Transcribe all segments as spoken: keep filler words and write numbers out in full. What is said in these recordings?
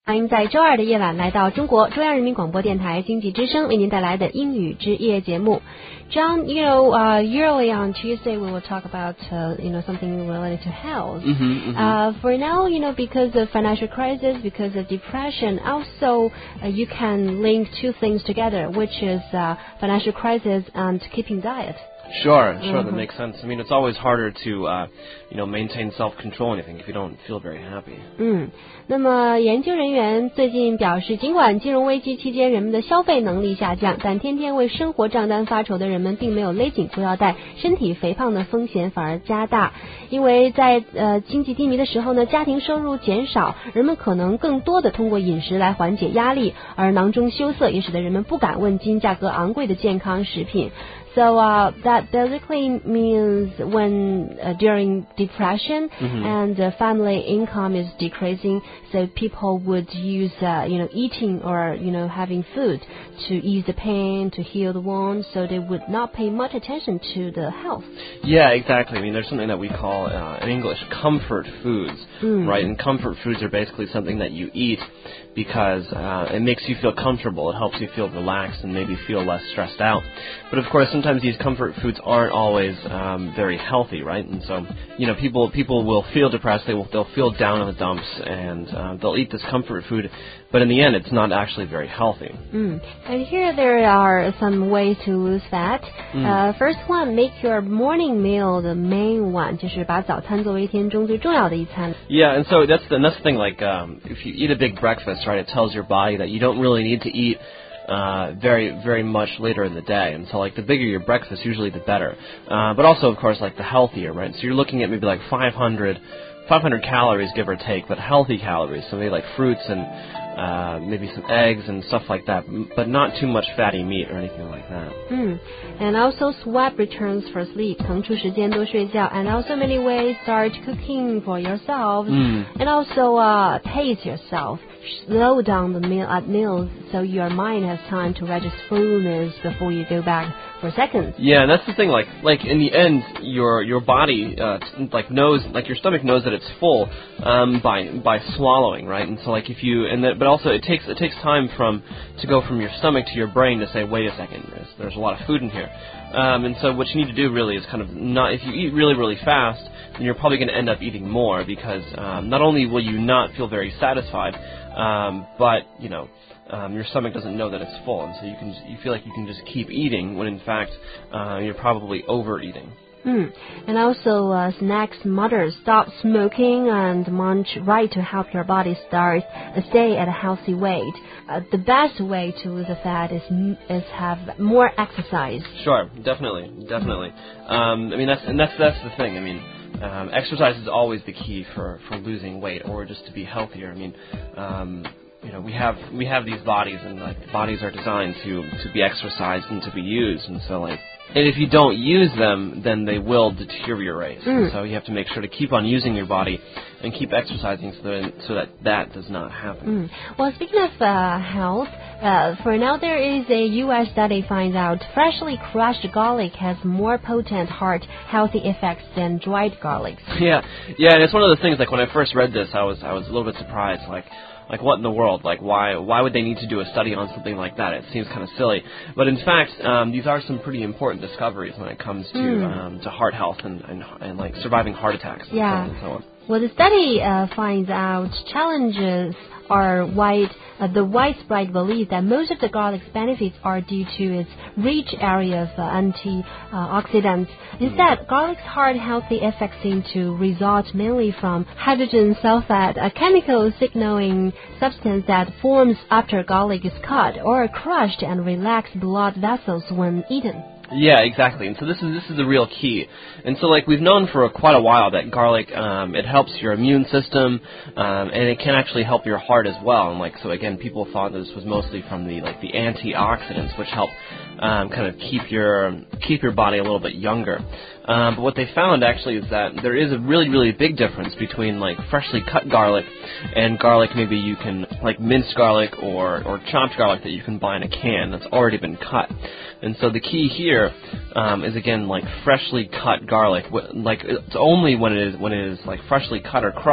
欢迎在周二的夜晚来到中国中央人民广播电台经济之声为您带来的英语之夜节目。John, you know, uh, usually on Tuesday we will talk about, uh, you know, something related to health. Mm-hmm, mm-hmm. Uh, for now, you know, because of financial crisis, because of depression, also uh, you can link two things together, which is uh, financial crisis and keeping diet. Sure, sure, mm-hmm. That makes sense. I mean, it's always harder to, uh, you know, maintain self-control anything if you don't feel very happy. 嗯，那么研究人员最近表示，尽管金融危机期间人们的消费能力下降，但天天为生活账单发愁的人们并没有勒紧裤腰带，身体肥胖的风险反而加大。因为在呃经济低迷的时候呢，家庭收入减少，人们可能更多的通过饮食来缓解压力，而囊中羞涩也使得人们不敢问津价格昂贵的健康食品。So uh, that basically means when uh, during depression mm-hmm. and uh, family income is decreasing, so people would use uh, you know eating or you know having food to ease the pain, to heal the wounds, so they would not pay much attention to the health. Yeah, exactly. I mean, there's something that we call uh, in English comfort foods, mm. right? And comfort foods are basically something that you eat because uh, it makes you feel comfortable. It helps you feel relaxed and maybe feel less stressed out. But of course, sometimes these comfort foods aren't always um, very healthy, right? And so, you know, people people will feel depressed. They will they'll feel down in the dumps, and uh, they'll eat this comfort food. But in the end, it's not actually very healthy. Mm. And here there are some ways to lose fat. Mm. Uh, first one, make your morning meal the main one. 就是把早餐作为一天中最重要的一餐。 Yeah, and so that's the, that's the thing. Like, um, if you eat a big breakfast, right, it tells your body that you don't really need to eat uh, very, very much later in the day. And so, like, the bigger your breakfast, usually the better. Uh, but also, of course, like, the healthier, right? So you're looking at maybe like five hundred calories, give or take, but healthy calories. So maybe like fruits and uh, maybe some eggs and stuff like that, but not too much fatty meat or anything like that. Mm. And also sweat returns for sleep. 腾出时间多睡觉. And also many ways, start cooking for yourself. Mm. And also uh, pace yourself. Slow down the meal at meals so your mind has time to register fullness before you go back for seconds. Yeah, and that's the thing. Like, like in the end, your your body uh, like knows, like your stomach knows that it's full um, by by swallowing, right? And so, like, if you and that, but also it takes it takes time from to go from your stomach to your brain to say, wait a second, there's there's a lot of food in here. Um, and so what you need to do really is kind of not, if you eat really, really fast, then you're probably going to end up eating more because um, not only will you not feel very satisfied, um, but, you know, um, your stomach doesn't know that it's full. And so you can you feel like you can just keep eating when, in fact, uh, you're probably overeating. Mm. And also, uh, snacks matter. Stop smoking and munch right to help your body start uh, stay at a healthy weight. Uh, the best way to lose the fat is is have more exercise. Sure, definitely, definitely. Um, I mean, that's and that's that's the thing. I mean, um, exercise is always the key for, for losing weight or just to be healthier. I mean, um, you know, we have we have these bodies, and like bodies are designed to to be exercised and to be used, and so like. And if you don't use them, then they will deteriorate. Mm. So you have to make sure to keep on using your body and keep exercising so that so that, that does not happen. Mm. Well, speaking of uh, health, uh, for now there is a U S study finds out freshly crushed garlic has more potent heart healthy effects than dried garlic. Yeah, yeah, and it's one of the things. Like when I first read this, I was I was a little bit surprised. Like. Like, what in the world? Like, why why would they need to do a study on something like that? It seems kind of silly. But in fact, um, these are some pretty important discoveries when it comes to mm. um, to heart health and, and, and, like, surviving heart attacks and, yeah. so, on and so on. Well, the study uh, finds out challenges are wide, uh, the widespread belief that most of the garlic's benefits are due to its rich area of uh, antioxidants. Instead, garlic's heart healthy effects seem to result mainly from hydrogen sulfide, a chemical signaling substance that forms after garlic is cut or crushed and relax blood vessels when eaten. Yeah, exactly. And so this is this is the real key. And so, like, we've known for a, quite a while that garlic um, it helps your immune system, um, and it can actually help your heart as well. And like, so again, people thought this was mostly from the like the antioxidants, which help um, kind of keep your keep your body a little bit younger. Um, but what they found actually is that there is a really, really big difference between like freshly cut garlic and garlic maybe you can like minced garlic or, or chopped garlic that you can buy in a can that's already been cut. And so the key here um, is again like freshly cut garlic. Like it's only when it is when it is like freshly cut or crushed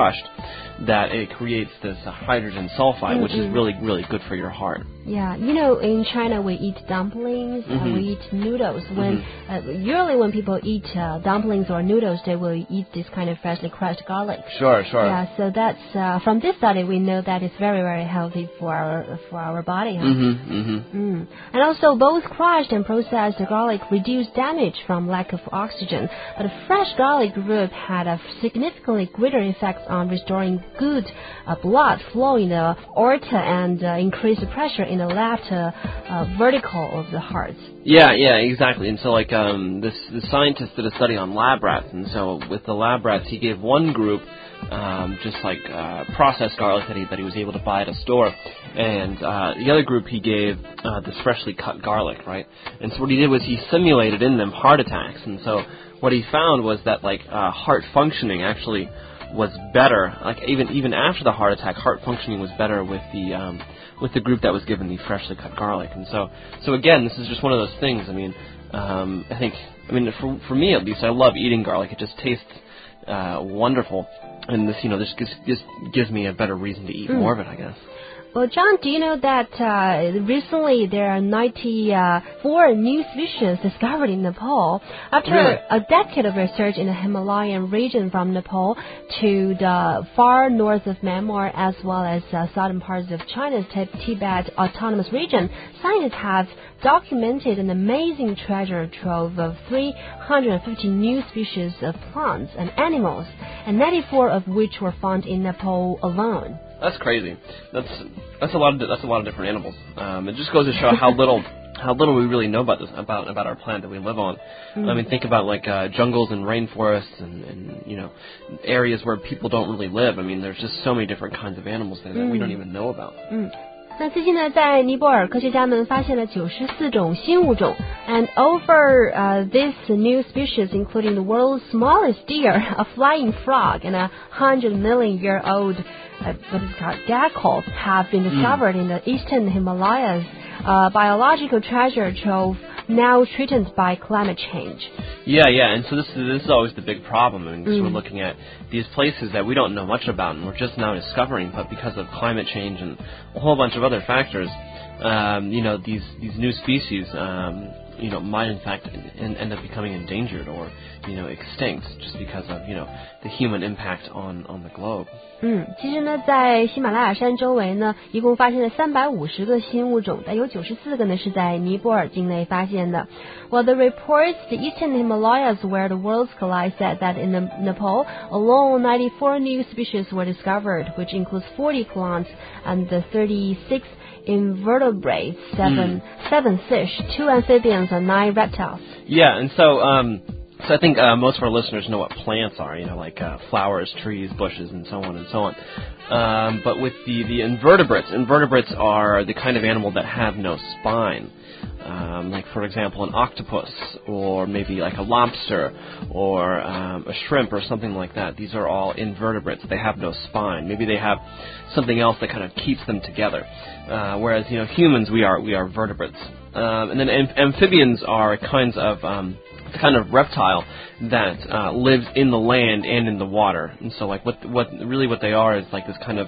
that it creates this uh, hydrogen sulfide, mm-hmm. which is really, really good for your heart. Yeah, you know, in China we eat dumplings, mm-hmm. uh, we eat noodles. When mm-hmm. uh, usually when people eat uh, dumplings or noodles, they will eat this kind of freshly crushed garlic. Sure, sure. Yeah, so that's uh, from this study we know that it's very, very healthy for our for our body. Huh? Mm-hmm, mm-hmm. Mm. And also, both crushed and processed garlic reduce damage from lack of oxygen, but a fresh garlic root had a significantly greater effect on restoring good uh, blood flow in the aorta and uh, increase the pressure in the left uh, uh, vertical of the heart. Yeah, yeah, exactly. And so, like, um, this the scientist did a study on lab rats, and so with the lab rats, he gave one group um, just like uh, processed garlic that he that he was able to buy at a store, and uh, the other group he gave uh, this freshly cut garlic, right? And so what he did was he simulated in them heart attacks, and so what he found was that like uh, heart functioning actually was better. Like even even after the heart attack, heart functioning was better with the um, with the group that was given the freshly cut garlic. And so so again, this is just one of those things. I mean, um, I think I mean for for me at least, I love eating garlic. It just tastes uh, wonderful, and this you know this gives, this gives me a better reason to eat mm. more of it, I guess. Well, John, do you know that uh, recently there are ninety-four new species discovered in Nepal? After really? a decade of research in the Himalayan region from Nepal to the far north of Myanmar as well as uh, southern parts of China's Tibet Autonomous Region, scientists have documented an amazing treasure trove of three hundred fifty new species of plants and animals, and ninety-four of which were found in Nepal alone. That's crazy. That's that's a lot of that's a lot of different animals. Um, it just goes to show how little how little we really know about this about about our planet that we live on. Mm. I mean, think about like uh, jungles and rainforests and, and you know areas where people don't really live. I mean, there's just so many different kinds of animals there that mm. we don't even know about. Mm. 那最近呢，在尼泊尔，科学家们发现了九十四种新物种 ，and over uh, these new species, including the world's smallest deer, a flying frog, and a hundred million year old uh, what is it called gecko, have been discovered mm. in the eastern Himalayas. Uh, biological treasure trove now threatened by climate change. Yeah, yeah, and so this is, this is always the big problem. I mean, mm. we're looking at these places that we don't know much about and we're just now discovering, but because of climate change and a whole bunch of other factors, um, you know, these, these new species, um, you know, might in fact in, end up becoming endangered or, you know, extinct just because of, you know, the human impact on, on the globe. 嗯，其实呢，在喜马拉雅山周围呢，一共发现了三百五十个新物种，但有九十四个呢是在尼泊尔境内发现的。Well, the reports, the Eastern Himalayas, where the worlds collide, said that in Nepal alone, ninety-four new species were discovered, which includes forty plants and thirty-six invertebrates, seven mm. seven fish, two amphibians, and nine reptiles. Yeah, and so um. So I think uh, most of our listeners know what plants are, you know, like uh, flowers, trees, bushes, and so on and so on. Um, but with the, the invertebrates, invertebrates are the kind of animal that have no spine. Um, like, for example, an octopus, or maybe like a lobster, or um, a shrimp, or something like that. These are all invertebrates. They have no spine. Maybe they have something else that kind of keeps them together. Uh, whereas, you know, humans, we are we are vertebrates. Um, and then am- amphibians are kinds of um, kind of reptile that uh, lives in the land and in the water. And so, like, what what really what they are is like this kind of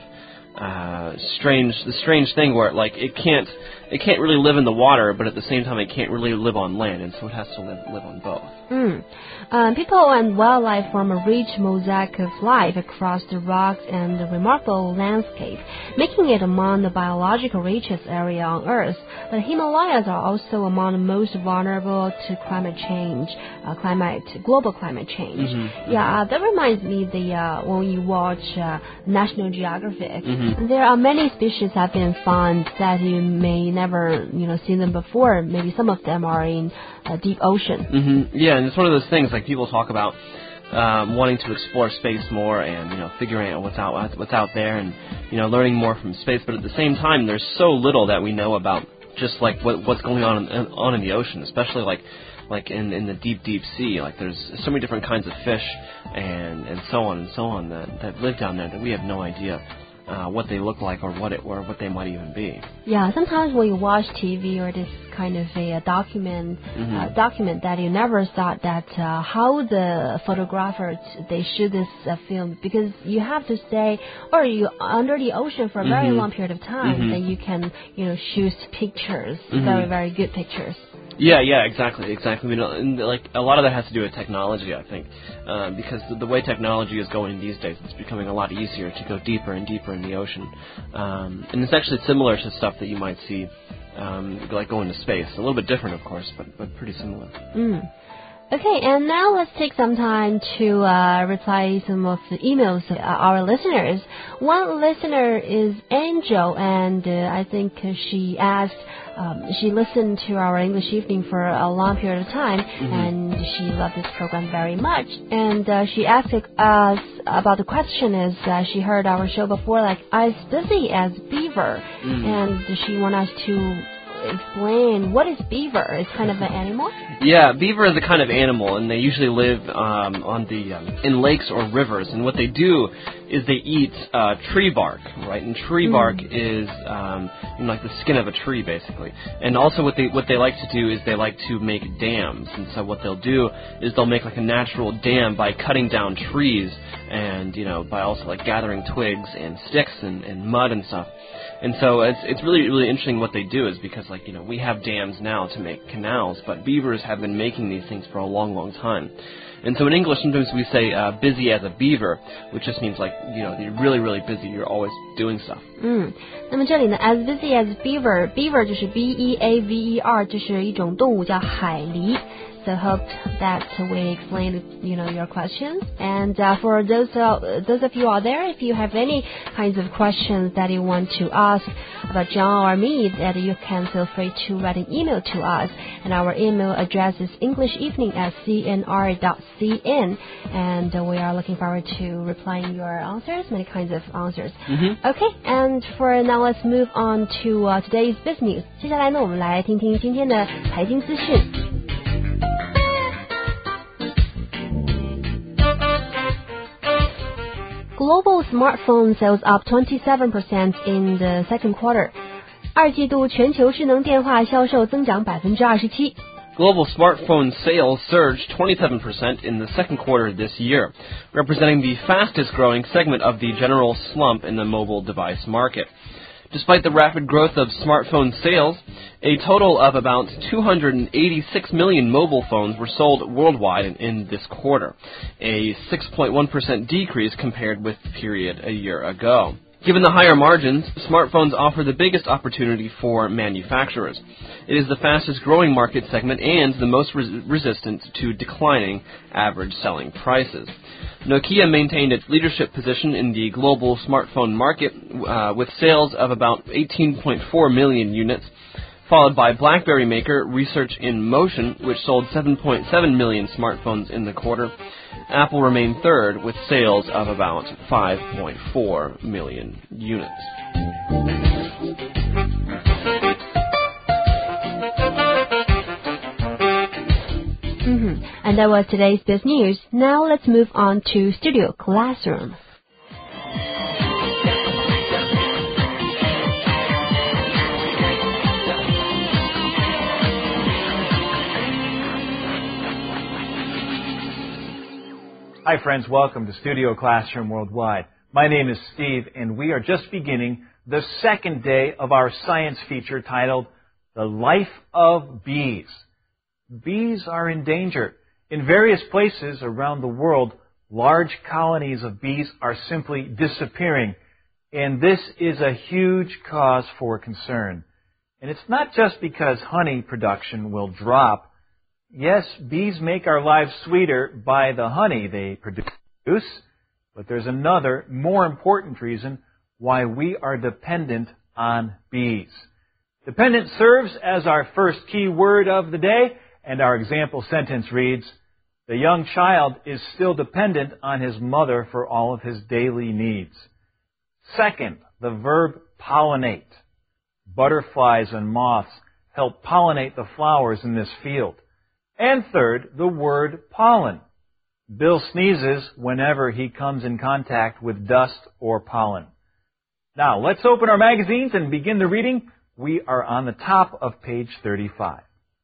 uh, strange the strange thing where like it can't it can't really live in the water, but at the same time it can't really live on land, and so it has to live live on both. Mm. Um, people and wildlife form a rich mosaic of life across the rocks and the remarkable landscape, making it among the biological richest area on Earth. The Himalayas are also among the most vulnerable to climate change, uh, climate global climate change. Mm-hmm. Yeah, uh, that reminds me the uh, when you watch uh, National Geographic, mm-hmm. there are many species have been found that you may never you know seen them before. Maybe some of them are in uh, deep ocean. Mm-hmm. Yeah, and it's one of those things like people talk about um, wanting to explore space more and you know figuring out what's out what's out there and you know learning more from space. But at the same time, there's so little that we know about just like what what's going on in, on in the ocean, especially like like in in the deep deep sea. Like there's so many different kinds of fish and and so on and so on that that live down there that we have no idea uh, what they look like or what it or what they might even be. Yeah, sometimes when you watch T V or this kind of a, a document, mm-hmm. uh, document that you never thought that uh, how the photographers they shoot this uh, film, because you have to stay or you under the ocean for a very mm-hmm. long period of time, mm-hmm. then you can you know shoot pictures, mm-hmm. very very good pictures. Yeah, yeah, exactly, exactly. I mean, and, like a lot of that has to do with technology, I think, uh, because the, the way technology is going these days, it's becoming a lot easier to go deeper and deeper in the ocean, um, and it's actually similar to stuff that you might see, um, like going to space. A little bit different, of course, but but pretty similar. Mm. Okay, and now let's take some time to uh, reply some of the emails of our listeners. One listener is Angel, and uh, I think she asked, um, she listened to our English evening for a long period of time, mm-hmm. and she loved this program very much. And uh, she asked us about the question is, uh, she heard our show before, like, as busy as beaver, mm-hmm. and she wanted us to explain what is beaver. It's kind of an animal? Yeah, beaver is a kind of animal, and they usually live um, on the um, in lakes or rivers. And what they do is they eat uh, tree bark, right? And tree mm. bark is um, you know, like the skin of a tree, basically. And also, what they what they like to do is they like to make dams. And so what they'll do is they'll make like a natural dam by cutting down trees, and you know by also like gathering twigs and sticks and, and mud and stuff. And so it's it's really really interesting what they do is because like you know we have dams now to make canals, but beavers have been making these things for a long long time. And so in English sometimes we say uh, busy as a beaver, which just means like you know you're really really busy, you're always doing stuff. 嗯，那么这里呢 as busy as beaver, beaver 就是 B E A V E R， 就是一种动物叫海狸。So hope that we explained, you know, your questions. And uh, for those uh, those of you out there, if you have any kinds of questions that you want to ask about John or me, that you can feel free to write an email to us. And our email address is englishevening at c n r dot c n. And uh, we are looking forward to replying your answers, many kinds of answers. Mm-hmm. Okay, and for now, let's move on to uh, today's business news. 接下来呢，我们来听听今天的财经资讯。Global smartphone sales up twenty-seven percent in the second quarter. 二季度全球智能电话销售增长百分之二十七。 Global smartphone sales surged twenty-seven percent in the second quarter this year, representing the fastest-growing segment of the general slump in the mobile device market. Despite the rapid growth of smartphone sales, a total of about two hundred eighty-six million mobile phones were sold worldwide in, in this quarter, a six point one percent decrease compared with the period a year ago. Given the higher margins, smartphones offer the biggest opportunity for manufacturers. It is the fastest growing market segment and the most res- resistant to declining average selling prices. Nokia maintained its leadership position in the global smartphone market uh, with sales of about eighteen point four million units, followed by BlackBerry maker Research in Motion, which sold seven point seven million smartphones in the quarter. Apple remained third with sales of about five point four million units. Mm-hmm. And that was today's Biz News. Now let's move on to Studio Classroom. Hi friends, welcome to Studio Classroom Worldwide. My name is Steve and we are just beginning the second day of our science feature titled The Life of Bees. Bees are in danger. In various places around the world, large colonies of bees are simply disappearing, and this is a huge cause for concern. And it's not just because honey production will drop. Yes, bees make our lives sweeter by the honey they produce, but there's another, more important reason why we are dependent on bees. Dependent serves as our first key word of the day, and our example sentence reads, the young child is still dependent on his mother for all of his daily needs. Second, the verb pollinate. Butterflies and moths help pollinate the flowers in this field. And third, the word pollen. Bill sneezes whenever he comes in contact with dust or pollen. Now, let's open our magazines and begin the reading. We are on the top of page thirty-five.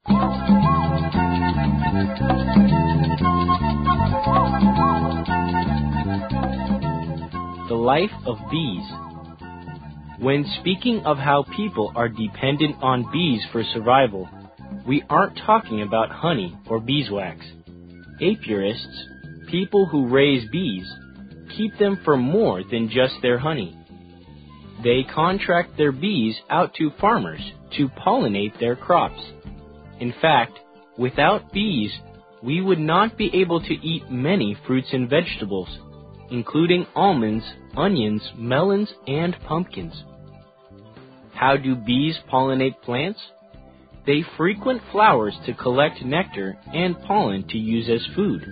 The life of bees. When speaking of how people are dependent on bees for survival, we aren't talking about honey or beeswax. Apiarists, people who raise bees, keep them for more than just their honey. They contract their bees out to farmers to pollinate their crops. In fact, without bees, we would not be able to eat many fruits and vegetables, including almonds, onions, melons, and pumpkins. How do bees pollinate plants? They frequent flowers to collect nectar and pollen to use as food.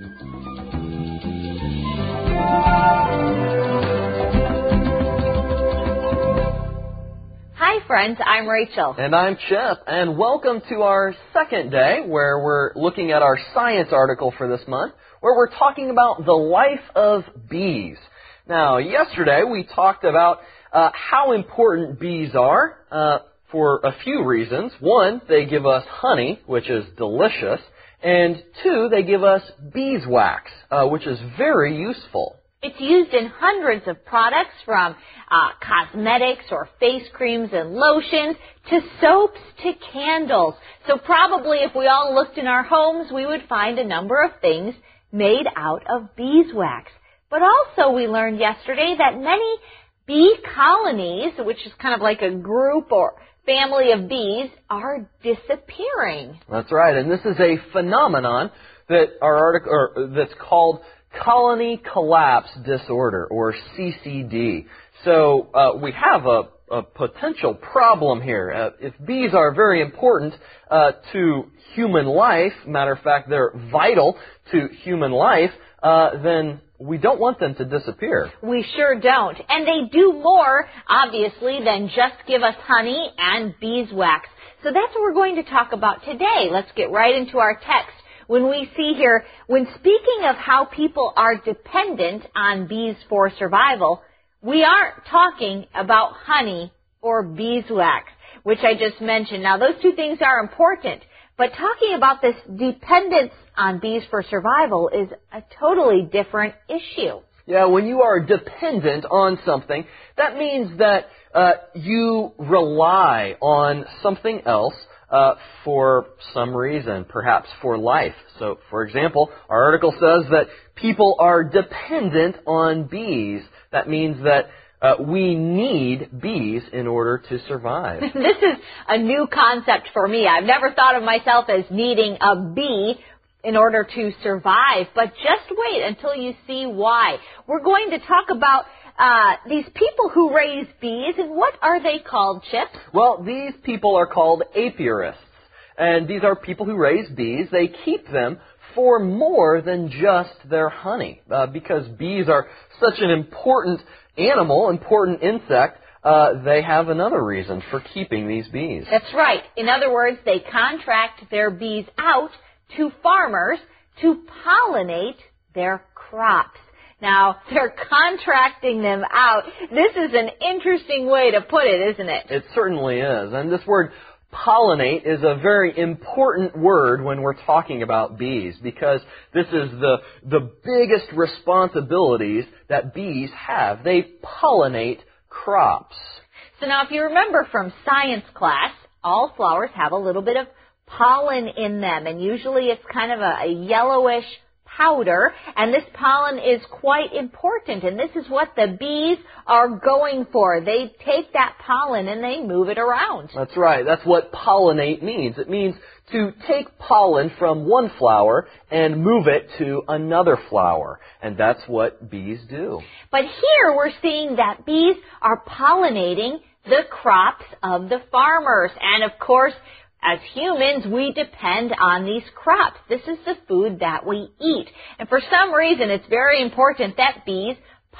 Hi friends, I'm Rachel. And I'm Chip, and welcome to our second day where we're looking at our science article for this month, where we're talking about the life of bees. Now, yesterday we talked about uh, how important bees are uh, for a few reasons. One, they give us honey, which is delicious, and two, they give us beeswax, uh, which is very useful. It's used in hundreds of products, from uh, cosmetics or face creams and lotions to soaps to candles. So probably if we all looked in our homes, we would find a number of things made out of beeswax. But also we learned yesterday that many bee colonies, which is kind of like a group or family of bees, are disappearing. That's right, and this is a phenomenon that our article or that's called colony collapse disorder, or C C D. So uh, we have a, a potential problem here. Uh, if bees are very important uh, to human life, matter of fact, they're vital to human life, uh, then we don't want them to disappear. We sure don't. And they do more, obviously, than just give us honey and beeswax. So that's what we're going to talk about today. Let's get right into our text. When we see here, when speaking of how people are dependent on bees for survival, we aren't talking about honey or beeswax, which I just mentioned. Now, those two things are important, but talking about this dependence on bees for survival is a totally different issue. Yeah, when you are dependent on something, that means that uh, you rely on something else Uh, for some reason, perhaps for life. So, for example, our article says that people are dependent on bees. That means that uh, we need bees in order to survive. This is a new concept for me. I've never thought of myself as needing a bee in order to survive, but just wait until you see why. We're going to talk about Uh, these people who raise bees, and what are they called, Chip? Well, these people are called apiarists, and these are people who raise bees. They keep them for more than just their honey, uh, because bees are such an important animal, important insect. Uh, they have another reason for keeping these bees. That's right. In other words, they contract their bees out to farmers to pollinate their crops. Now, they're contracting them out. This is an interesting way to put it, isn't it? It certainly is. And this word pollinate is a very important word when we're talking about bees, because this is the, the biggest responsibilities that bees have. They pollinate crops. So now, if you remember from science class, all flowers have a little bit of pollen in them, and usually it's kind of a, a yellowish powder, and this pollen is quite important, and this is what the bees are going for. They take that pollen and they move it around. That's right. That's what pollinate means. It means to take pollen from one flower and move it to another flower, and that's what bees do. But here we're seeing that bees are pollinating the crops of the farmers, and of course, as humans, we depend on these crops. This is the food that we eat. And for some reason, it's very important that bees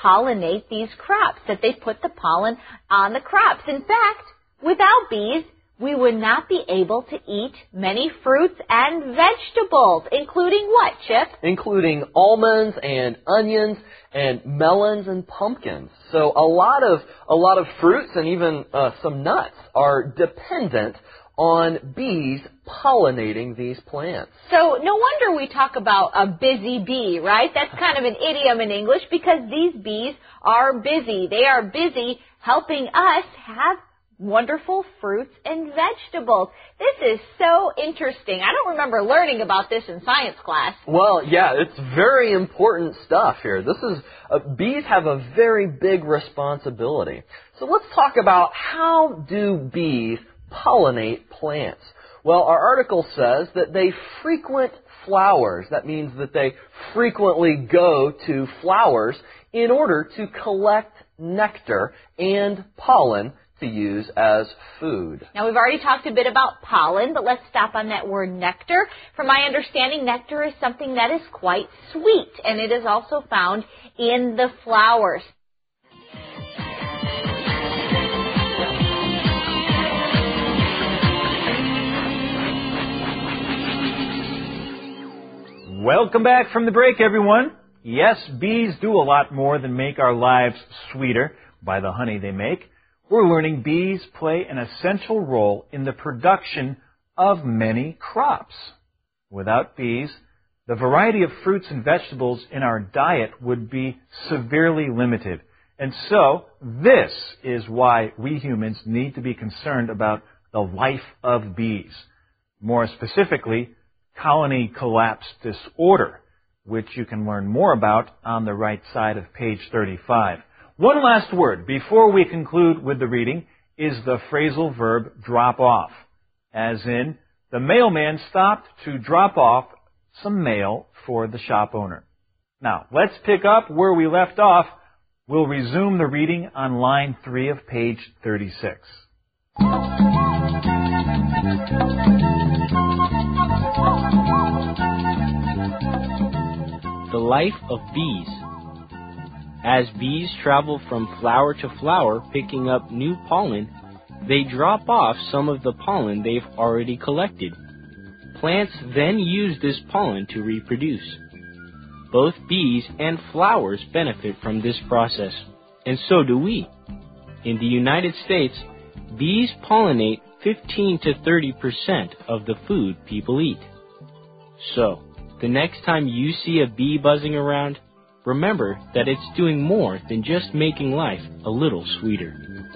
pollinate these crops, that they put the pollen on the crops. In fact, without bees, we would not be able to eat many fruits and vegetables, including what, Chip? Including almonds and onions and melons and pumpkins. So a lot of a lot of fruits and even uh, some nuts are dependent on bees pollinating these plants. So no wonder we talk about a busy bee, right? That's kind of an idiom in English because these bees are busy. They are busy helping us have wonderful fruits and vegetables. This is so interesting. I don't remember learning about this in science class. Well, yeah, it's very important stuff here. This is uh, bees have a very big responsibility. So let's talk about how do bees pollinate plants. Well, our article says that they frequent flowers. That means that they frequently go to flowers in order to collect nectar and pollen to use as food. Now, we've already talked a bit about pollen, but let's stop on that word nectar. From my understanding, nectar is something that is quite sweet, and it is also found in the flowers. Welcome back from the break, everyone. Yes, bees do a lot more than make our lives sweeter by the honey they make. We're learning bees play an essential role in the production of many crops. Without bees, the variety of fruits and vegetables in our diet would be severely limited. And so, this is why we humans need to be concerned about the life of bees. More specifically, colony collapse disorder, which you can learn more about on the right side of page thirty-five. One last word before we conclude with the reading is the phrasal verb drop off, as in, the mailman stopped to drop off some mail for the shop owner. Now, let's pick up where we left off. We'll resume the reading on line three of page thirty-six. The life of bees. As bees travel from flower to flower picking up new pollen, they drop off some of the pollen they've already collected. Plants then use this pollen to reproduce. Both bees and flowers benefit from this process, and so do we. In the United States, bees pollinate fifteen to thirty percent of the food people eat. So, the next time you see a bee buzzing around, remember that it's doing more than just making life a little sweeter.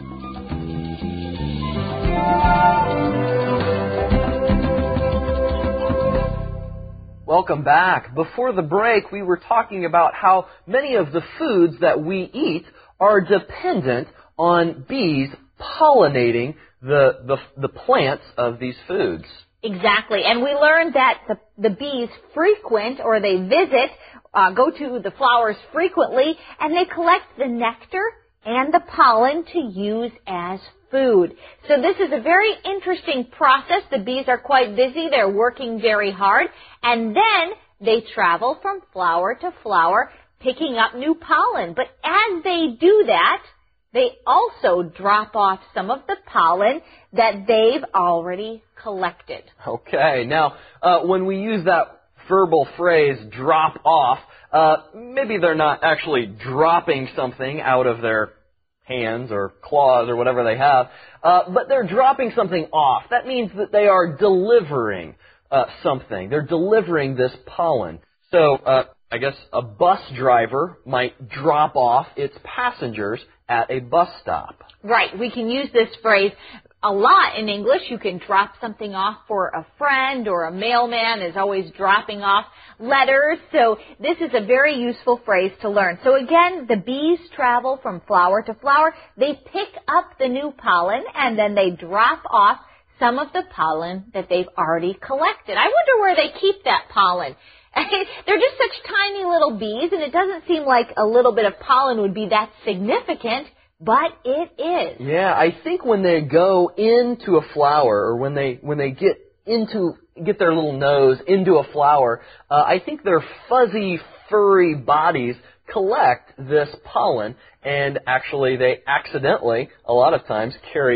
Welcome back. Before the break, we were talking about how many of the foods that we eat are dependent on bees pollinating the, the, the plants of these foods. Exactly. And we learned that the, the bees frequent, or they visit, uh, go to the flowers frequently, and they collect the nectar and the pollen to use as food. So this is a very interesting process. The bees are quite busy. They're working very hard. And then they travel from flower to flower, picking up new pollen. But as they do that, they also drop off some of the pollen that they've already collected. Okay. Now, uh, when we use that verbal phrase, drop off, uh, maybe they're not actually dropping something out of their hands or claws or whatever they have, uh, but they're dropping something off. That means that they are delivering uh, something. They're delivering this pollen. So, uh, I guess a bus driver might drop off its passengers at a bus stop. Right. We can use this phrase a lot in English. You can drop something off for a friend, or a mailman is always dropping off letters. So this is a very useful phrase to learn. So again, the bees travel from flower to flower. They pick up the new pollen, and then they drop off some of the pollen that they've already collected. I wonder where they keep that pollen. They're just such tiny little bees, and it doesn't seem like a little bit of pollen would be that significant, but it is. Yeah, I think when they go into a flower, or when they when they get into get their little nose into a flower, uh, I think their fuzzy, furry bodies collect this pollen, and actually they accidentally, a lot of times, carry it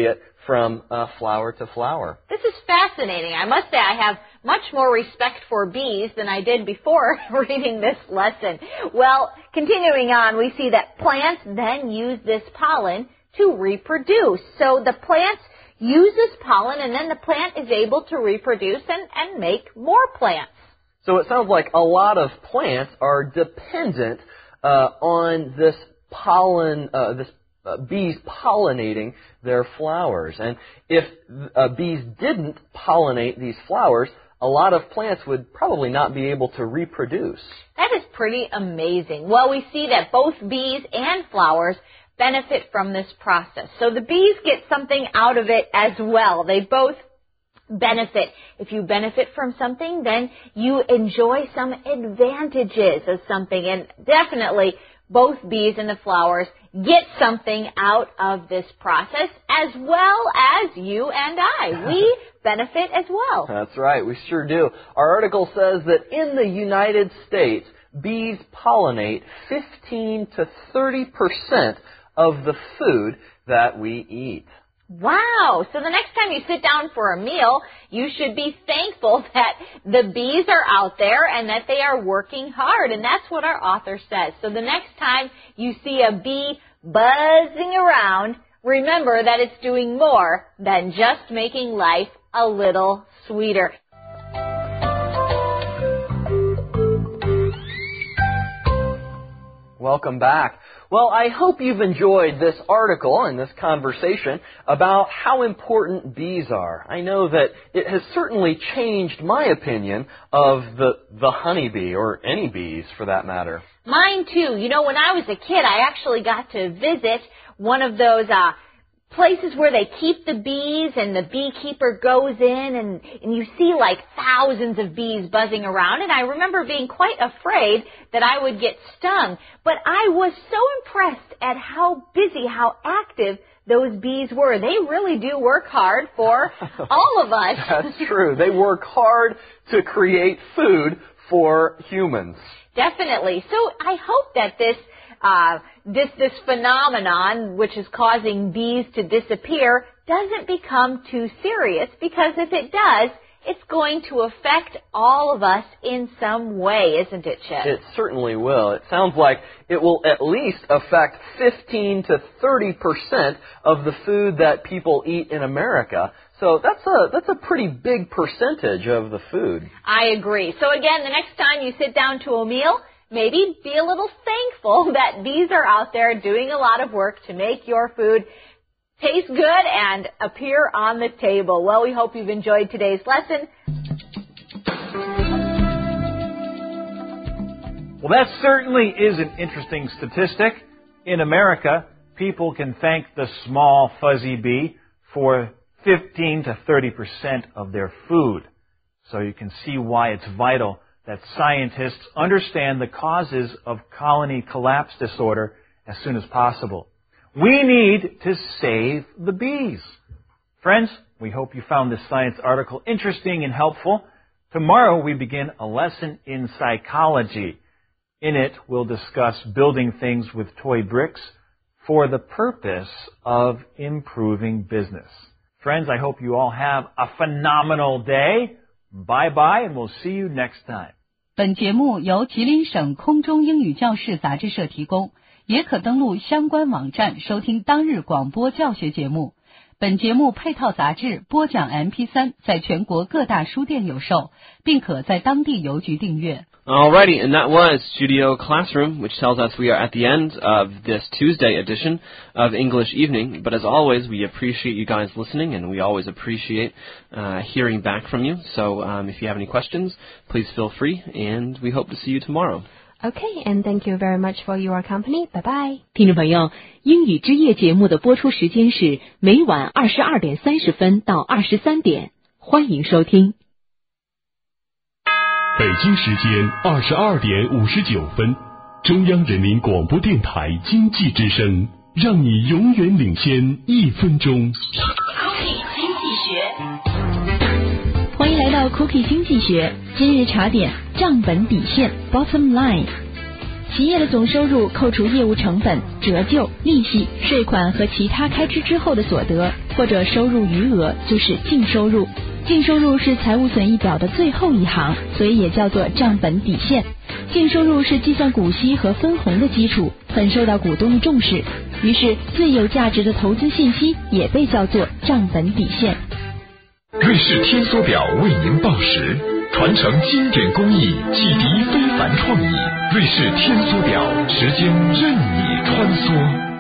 from uh, flower to flower. This is fascinating. I must say I have much more respect for bees than I did before reading this lesson. Well, continuing on, we see that plants then use this pollen to reproduce. So the plant uses pollen, and then the plant is able to reproduce and, and make more plants. So it sounds like a lot of plants are dependent uh, on this pollen, uh, this uh, bees pollinating their flowers. And if uh, bees didn't pollinate these flowers, a lot of plants would probably not be able to reproduce. That is pretty amazing. Well, we see that both bees and flowers benefit from this process. So the bees get something out of it as well. They both benefit. If you benefit from something, then you enjoy some advantages of something. And definitely both bees and the flowers get something out of this process, as well as you and I. We benefit as well. That's right, we sure do. Our article says that in the United States, bees pollinate fifteen to thirty percent of the food that we eat. Wow! So the next time you sit down for a meal, you should be thankful that the bees are out there and that they are working hard. And that's what our author says. So the next time you see a bee buzzing around, remember that it's doing more than just making life a little sweeter. Welcome back. Well, I hope you've enjoyed this article and this conversation about how important bees are. I know that it has certainly changed my opinion of the, the honeybee, or any bees for that matter. Mine too. You know, when I was a kid, I actually got to visit one of those uh places where they keep the bees, and the beekeeper goes in and, and you see like thousands of bees buzzing around, and I remember being quite afraid that I would get stung. But I was so impressed at how busy, how active those bees were. They really do work hard for all of us. That's true. They work hard to create food for humans. Definitely. So I hope that this Uh, this this phenomenon, which is causing bees to disappear, doesn't become too serious, because if it does, it's going to affect all of us in some way, isn't it, Chip? It certainly will. It sounds like it will at least affect fifteen to thirty percent of the food that people eat in America. So that's a that's a pretty big percentage of the food. I agree. So again, the next time you sit down to a meal, maybe be a little thankful that bees are out there doing a lot of work to make your food taste good and appear on the table. Well, we hope you've enjoyed today's lesson. Well, that certainly is an interesting statistic. In America, people can thank the small fuzzy bee for fifteen to thirty percent of their food. So you can see why it's vital that scientists understand the causes of colony collapse disorder as soon as possible. We need to save the bees. Friends, we hope you found this science article interesting and helpful. Tomorrow we begin a lesson in psychology. In it, we'll discuss building things with toy bricks for the purpose of improving business. Friends, I hope you all have a phenomenal day. Bye-bye, and we'll see you next time. 本节目由吉林省空中英语教室杂志社提供，也可登录相关网站收听当日广播教学节目。本节目配套杂志播讲 M P 三 在全国各大书店有售，并可在当地邮局订阅。 Alrighty, and that was Studio Classroom, which tells us we are at the end of this Tuesday edition of English Evening. But as always, we appreciate you guys listening, and we always appreciate uh, hearing back from you. So um, if you have any questions, please feel free, and we hope to see you tomorrow. Okay, and thank you very much for your company. Bye bye. 听众朋友，英语之夜节目的播出时间是每晚二十二点三十分到二十三点，欢迎收听。 北京时间二十二点五十九分，中央人民广播电台经济之声，让你永远领先一分钟。 Cookie 经济学，欢迎来到 Cookie 经济学。今日茶点账本底线 Bottom Line。 企业的总收入扣除业务成本、折旧、利息、税款和其他开支之后的所得，或者收入余额，就是净收入。净收入是财务损益表的最后一行，所以也叫做账本底线。净收入是计算股息和分红的基础，很受到股东的重视。于是，最有价值的投资信息也被叫做账本底线。 瑞士天梭表为您报时，传承经典工艺，启迪非凡创意。瑞士天梭表，时间任你穿梭。